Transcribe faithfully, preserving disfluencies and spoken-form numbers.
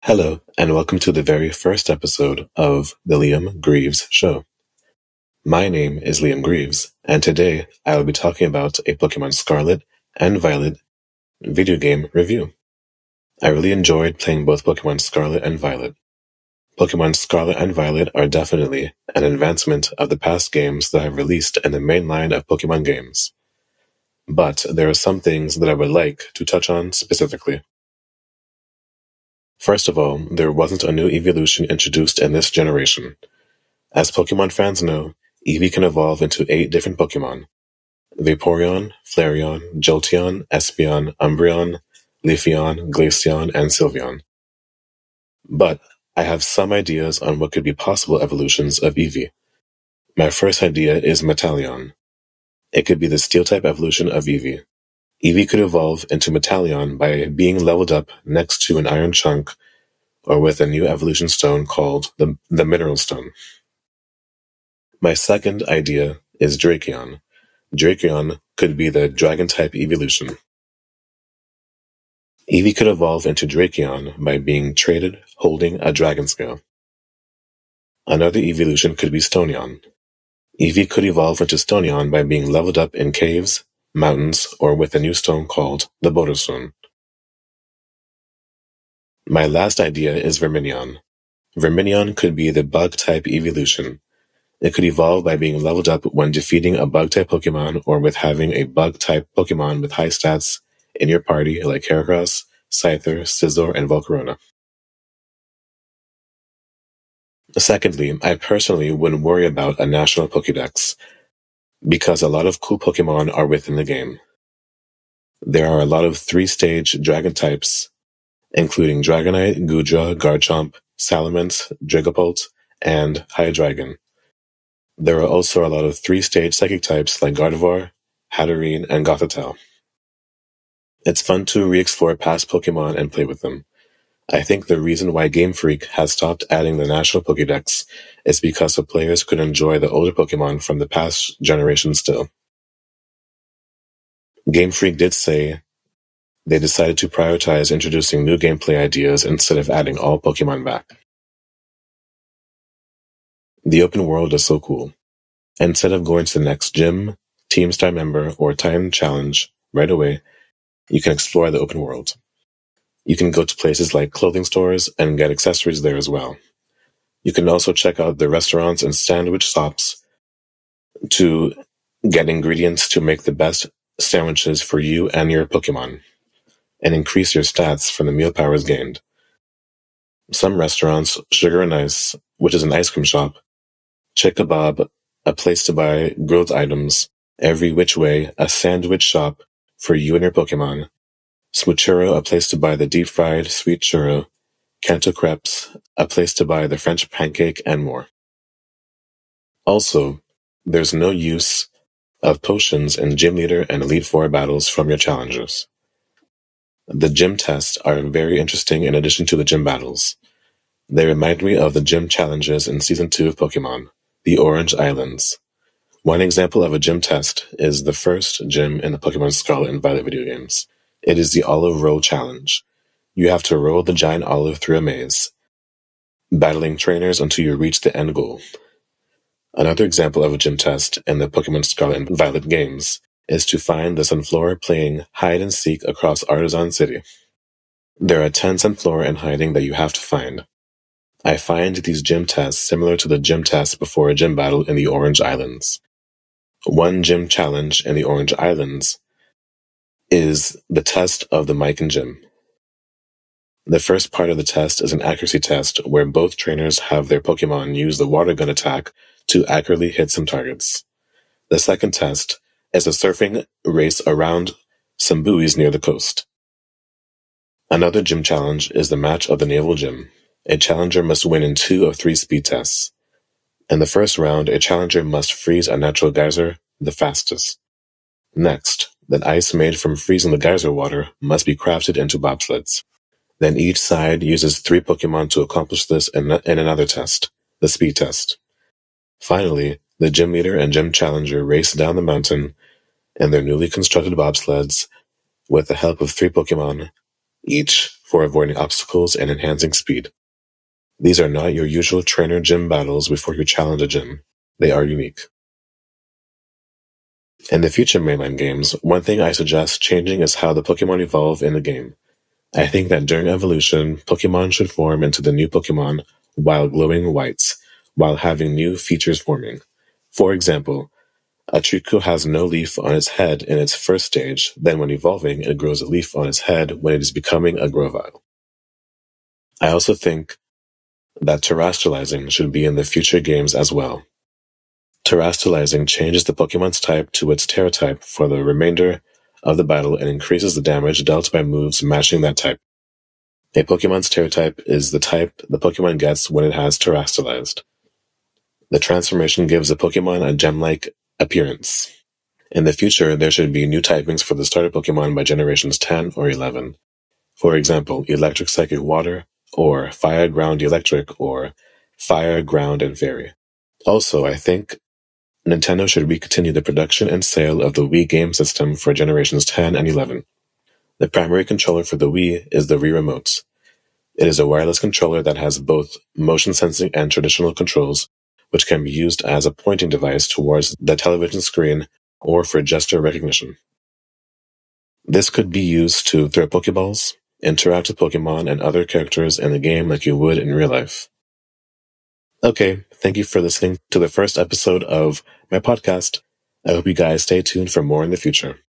Hello, and welcome to the very first episode of The Liam Greaves Show. My name is Liam Greaves, and today I will be talking about a Pokemon Scarlet and Violet video game review. I really enjoyed playing both Pokemon Scarlet and Violet. Pokemon Scarlet and Violet are definitely an advancement of the past games that have released in the main line of Pokemon games. But there are some things that I would like to touch on specifically. First of all, there wasn't a new evolution introduced in this generation. As Pokemon fans know, Eevee can evolve into eight different Pokemon: Vaporeon, Flareon, Jolteon, Espeon, Umbreon, Leafeon, Glaceon, and Sylveon. But I have some ideas on what could be possible evolutions of Eevee. My first idea is Metallion. It could be the Steel-type evolution of Eevee. Eevee could evolve into Metallion by being leveled up next to an iron chunk or with a new evolution stone called the, the Mineral Stone. My second idea is Dracoon. Dracoon could be the Dragon-type evolution. Eevee could evolve into Dracoon by being traded holding a Dragon Scale. Another evolution could be Stonion. Eevee could evolve into Stonion by being leveled up in caves, mountains, or with a new stone called the Boulder Stone. My last idea is Verminion. Verminion could be the Bug-type evolution. It could evolve by being leveled up when defeating a Bug-type Pokemon or with having a Bug-type Pokemon with high stats in your party like Heracross, Scyther, Scizor, and Volcarona. Secondly, I personally wouldn't worry about a national Pokédex, because a lot of cool Pokemon are within the game. There are a lot of three-stage Dragon types, including Dragonite, Goodra, Garchomp, Salamence, Dragapult, and Hydreigon. There are also a lot of three-stage Psychic types like Gardevoir, Hatterene, and Gothitelle. It's fun to re-explore past Pokemon and play with them. I think the reason why Game Freak has stopped adding the National Pokédex is because the players could enjoy the older Pokemon from the past generation still. Game Freak did say they decided to prioritize introducing new gameplay ideas instead of adding all Pokemon back. The open world is so cool. Instead of going to the next gym, Team Star member, or time challenge right away, you can explore the open world. You can go to places like clothing stores and get accessories there as well. You can also check out the restaurants and sandwich shops to get ingredients to make the best sandwiches for you and your Pokemon, and increase your stats from the meal powers gained. Some restaurants, Sugar and Ice, which is an ice cream shop, Chick Kebab, a place to buy grilled items, Every Which Way, a sandwich shop for you and your Pokemon, Smoochurro, a place to buy the deep-fried sweet churro, Canto Crepes, a place to buy the French pancake, and more. Also, there's no use of potions in Gym Leader and Elite Four battles from your challengers. The gym tests are very interesting in addition to the gym battles. They remind me of the gym challenges in Season two of Pokemon, the Orange Islands. One example of a gym test is the first gym in the Pokemon Scarlet and Violet video games. It is the Olive Roll Challenge. You have to roll the giant olive through a maze, battling trainers until you reach the end goal. Another example of a gym test in the Pokemon Scarlet and Violet games is to find the Sunflora playing hide-and-seek across Artisan City. There are ten Sunflora in hiding that you have to find. I find these gym tests similar to the gym tests before a gym battle in the Orange Islands. One gym challenge in the Orange Islands is the test of the Mic and Gym. The first part of the test is an accuracy test where both trainers have their Pokemon use the water gun attack to accurately hit some targets. The second test is a surfing race around some buoys near the coast. Another gym challenge is the match of the Naval Gym. A challenger must win in two of three speed tests. In the first round, a challenger must freeze a natural geyser the fastest. Next, the ice made from freezing the geyser water must be crafted into bobsleds. Then each side uses three Pokemon to accomplish this in, in another test, the speed test. Finally, the gym leader and gym challenger race down the mountain in their newly constructed bobsleds with the help of three Pokemon each for avoiding obstacles and enhancing speed. These are not your usual trainer gym battles before you challenge a gym. They are unique. In the future mainline games, one thing I suggest changing is how the Pokemon evolve in the game. I think that during evolution, Pokemon should form into the new Pokemon while glowing whites, while having new features forming. For example, a Trico has no leaf on its head in its first stage, then when evolving, it grows a leaf on its head when it is becoming a Grovyle. I also think that terrestrializing should be in the future games as well. Terrestrializing changes the Pokemon's type to its Terra type for the remainder of the battle and increases the damage dealt by moves matching that type. A Pokemon's Terra type is the type the Pokemon gets when it has terrestrialized. The transformation gives the Pokemon a gem-like appearance. In the future, there should be new typings for the starter Pokemon by generations ten or eleven. For example, Electric Psychic Water, or Fire Ground Electric, or Fire Ground and Fairy. Also, I think Nintendo should recontinue the production and sale of the Wii game system for generations ten and eleven. The primary controller for the Wii is the Wii Remote. It is a wireless controller that has both motion sensing and traditional controls, which can be used as a pointing device towards the television screen or for gesture recognition. This could be used to throw Pokeballs, interact with Pokemon and other characters in the game like you would in real life. Okay, thank you for listening to the first episode of my podcast. I hope you guys stay tuned for more in the future.